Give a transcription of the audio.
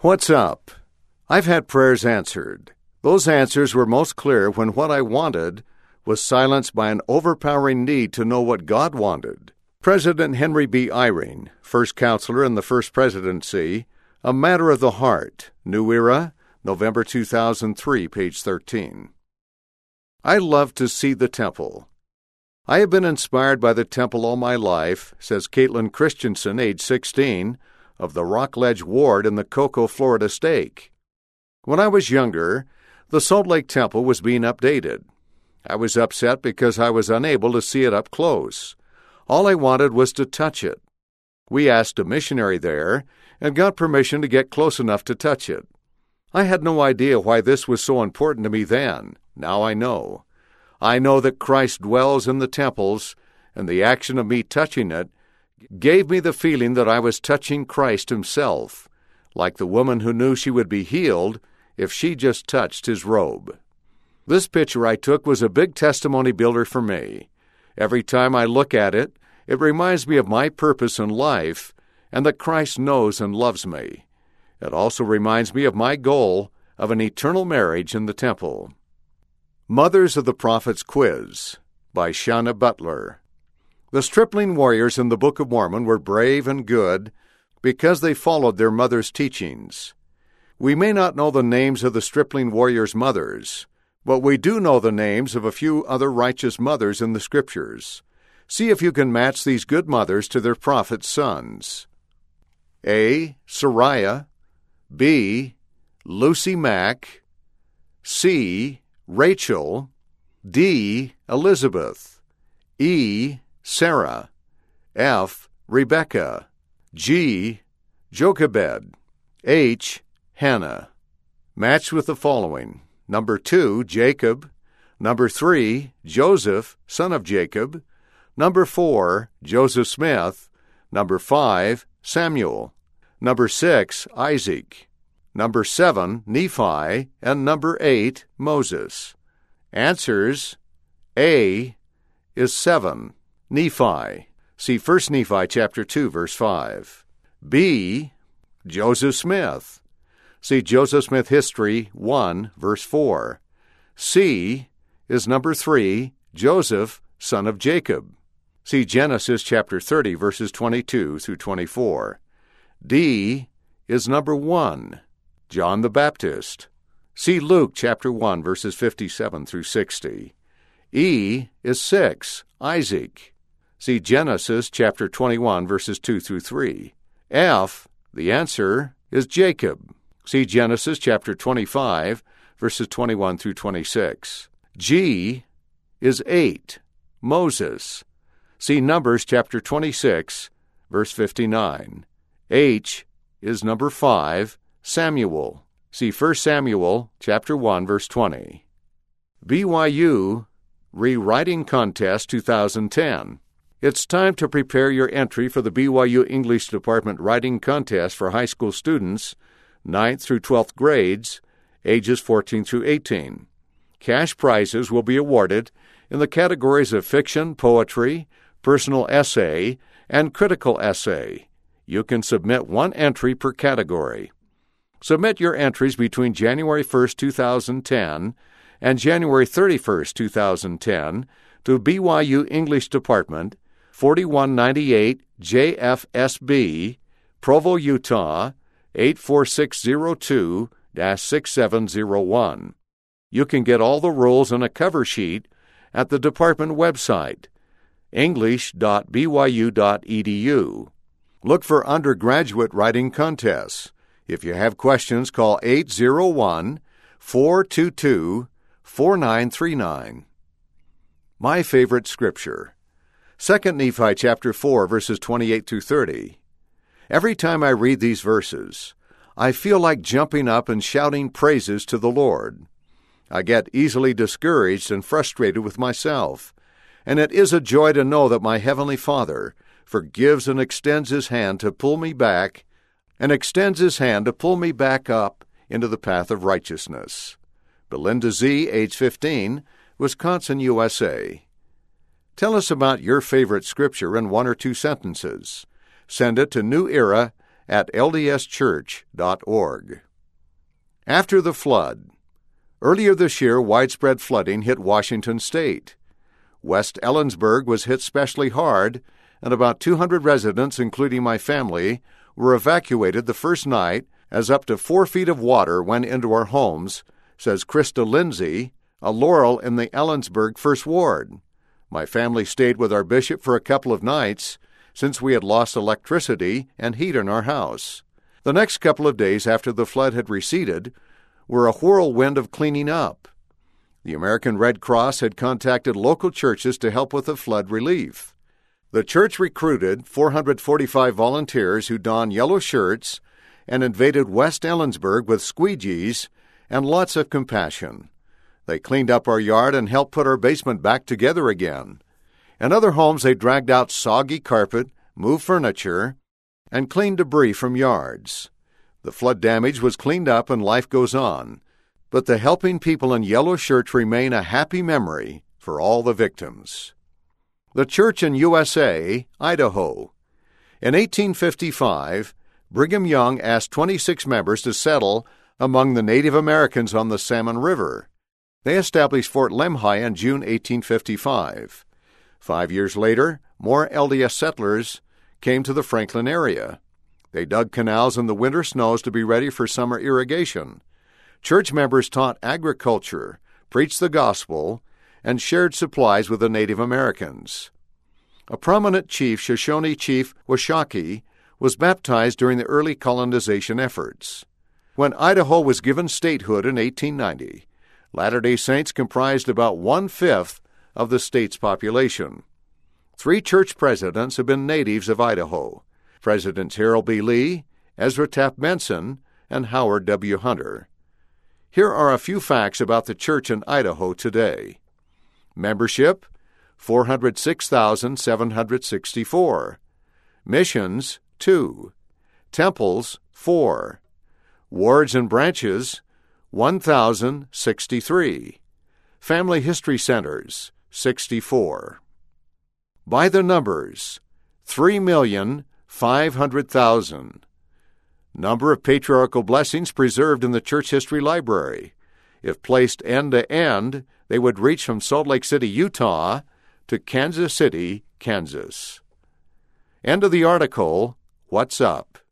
What's up? I've had prayers answered. Those answers were most clear when what I wanted was silenced by an overpowering need to know what God wanted. President Henry B. Eyring, first counselor in the First Presidency, A Matter of the Heart, New Era, November 2003, page 13. I love to see the temple. I have been inspired by the temple all my life, says Caitlin Christensen, age 16, of the Rockledge Ward in the Cocoa, Florida stake. When I was younger, the Salt Lake Temple was being updated. I was upset because I was unable to see it up close. All I wanted was to touch it. We asked a missionary there and got permission to get close enough to touch it. I had no idea why this was so important to me then. Now I know. I know that Christ dwells in the temples, and the action of me touching it gave me the feeling that I was touching Christ himself, like the woman who knew she would be healed if she just touched his robe. This picture I took was a big testimony builder for me. Every time I look at it, it reminds me of my purpose in life and that Christ knows and loves me. It also reminds me of my goal of an eternal marriage in the temple. Mothers of the Prophets Quiz by Shauna Butler. The stripling warriors in the Book of Mormon were brave and good because they followed their mother's teachings. We may not know the names of the stripling warriors' mothers, but we do know the names of a few other righteous mothers in the Scriptures. See if you can match these good mothers to their prophets' sons. A. Sariah. B. Lucy Mack. C. Rachel. D. Elizabeth. E. Sarah. F. Rebecca. G. Jochebed. H. Hannah. Match with the following. Number 2, Jacob. Number 3, Joseph, son of Jacob. Number 4, Joseph Smith. Number 5, Samuel. Number 6, Isaac. Number 7, Nephi. And number 8, Moses. Answers: A is 7, Nephi. See 1 Nephi chapter 2, verse 5. B, Joseph Smith. See Joseph Smith History 1, verse 4. C is number 3, Joseph, son of Jacob. See Genesis chapter 30, verses 22 through 24. D is number 1, John the Baptist. See Luke chapter 1, verses 57 through 60. E is 6, Isaac. See Genesis chapter 21, verses 2 through 3. F, the answer, is Jacob. See Genesis chapter 25, verses 21 through 26. G is 8, Moses. See Numbers chapter 26, verse 59. H is number 5, Samuel. See 1 Samuel chapter 1, verse 20. BYU Rewriting Contest 2010. It's time to prepare your entry for the BYU English Department Writing Contest for high school students, 9th through 12th grades, ages 14 through 18. Cash prizes will be awarded in the categories of fiction, poetry, personal essay, and critical essay. You can submit one entry per category. Submit your entries between January 1, 2010 and January 31, 2010 to BYU English Department, 4198 JFSB, Provo, Utah, 84602-6701. You can get all the rules and a cover sheet at the department website, english.byu.edu. Look for undergraduate writing contests. If you have questions, call 801-422-4939. My favorite scripture, 2 Nephi chapter 4, verses 28 through 30. Every time I read these verses, I feel like jumping up and shouting praises to the Lord. I get easily discouraged and frustrated with myself, and it is a joy to know that my Heavenly Father forgives and extends His hand to pull me back up into the path of righteousness. Belinda Z., age 15, Wisconsin, USA. Tell us about your favorite scripture in 1 or 2 sentences. Send it to New Era at ldschurch.org. After the flood. Earlier this year, widespread flooding hit Washington state. West Ellensburg was hit especially hard, and about 200 residents, including my family, were evacuated the first night as up to 4 feet of water went into our homes, says Krista Lindsay, a Laurel in the Ellensburg First Ward. My family stayed with our bishop for a couple of nights, since we had lost electricity and heat in our house. The next couple of days after the flood had receded were a whirlwind of cleaning up. The American Red Cross had contacted local churches to help with the flood relief. The church recruited 445 volunteers who donned yellow shirts and invaded West Ellensburg with squeegees and lots of compassion. They cleaned up our yard and helped put our basement back together again. In other homes, they dragged out soggy carpet, moved furniture, and cleaned debris from yards. The flood damage was cleaned up and life goes on, but the helping people in yellow shirts remain a happy memory for all the victims. The Church in USA, Idaho. In 1855, Brigham Young asked 26 members to settle among the Native Americans on the Salmon River. They established Fort Lemhi in June 1855. 5 years later, more LDS settlers came to the Franklin area. They dug canals in the winter snows to be ready for summer irrigation. Church members taught agriculture, preached the gospel, and shared supplies with the Native Americans. A prominent chief, Shoshone Chief Washakie, was baptized during the early colonization efforts. When Idaho was given statehood in 1890, Latter-day Saints comprised about 1/5 of the state's population. 3 church presidents have been natives of Idaho: Presidents Harold B. Lee, Ezra Taft Benson, and Howard W. Hunter. Here are a few facts about the church in Idaho today. Membership, 406,764. Missions, 2. Temples, 4. Wards and branches, 1,063. Family History Centers, 64. By the numbers, 3,500,000. Number of patriarchal blessings preserved in the Church History Library. If placed end to end, they would reach from Salt Lake City, Utah, to Kansas City, Kansas. End of the article. What's up?